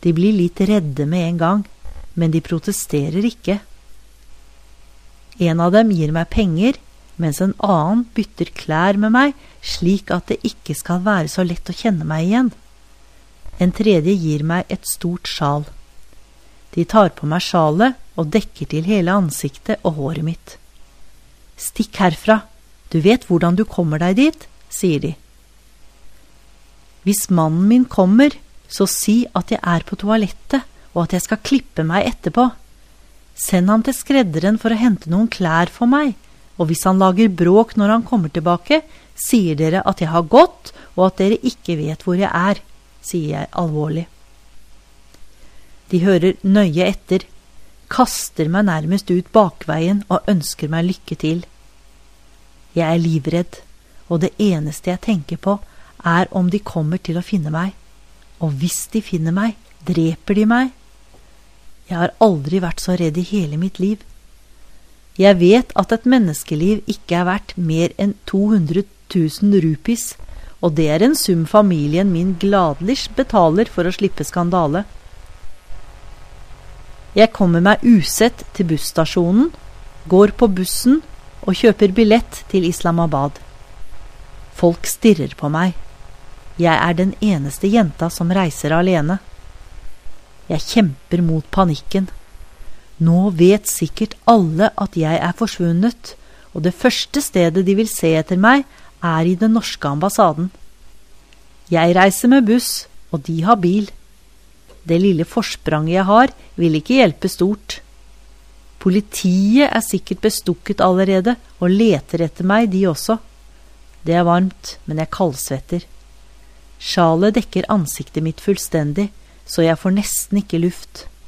De blir litt redde med en gang, men de protesterer ikke. En av dem gir meg penger, mens en annen bytter klær med meg, slik at det ikke skal være så lett å kjenne meg igjen. En tredje gir meg et stort sjal. De tar på meg sjalet og dekker til hele ansiktet og håret mitt. Stikk herfra, du vet hvordan du kommer deg dit, sier de. Hvis mannen min kommer, så si at jeg er på toalettet, og at jeg skal klippe meg etterpå. Send ham til skredderen for å hente noen klær for meg, og hvis han lager bråk når han kommer tilbake, sier dere at jeg har gått, og at dere ikke vet hvor jeg er, sier jeg alvorlig. De hører nøye etter, kaster meg nærmest ut bakveien og ønsker meg lykke til. Jeg er livredd, og det eneste jeg tenker på er om de kommer til å finne meg. Og hvis de finner meg, dreper de meg. Jeg har aldri vært så redd i hele mitt liv. Jeg vet at et menneskeliv ikke er verdt mer enn 200 000 rupees, og det er en sum familien min gladelig betaler for å slippe skandale. Jeg kommer meg usett til busstasjonen, går på bussen og kjøper billett til Islamabad. Folk stirrer på meg. Jeg er den eneste jenta som reiser alene. Jeg kjemper mot panikken. Nå vet sikkert alle at jeg er forsvunnet, og det første stedet de vil se etter meg er i den norske ambassaden. Jeg reiser med buss, og de har bil. Det lille forspranget jeg har, vil ikke hjelpe stort. Politiet er sikkert bestukket allerede, og leter etter meg, de også. Det er varmt, men jeg kaldsvetter. Sjalet dekker ansiktet mitt fullstendig, så jeg får nesten ikke luft.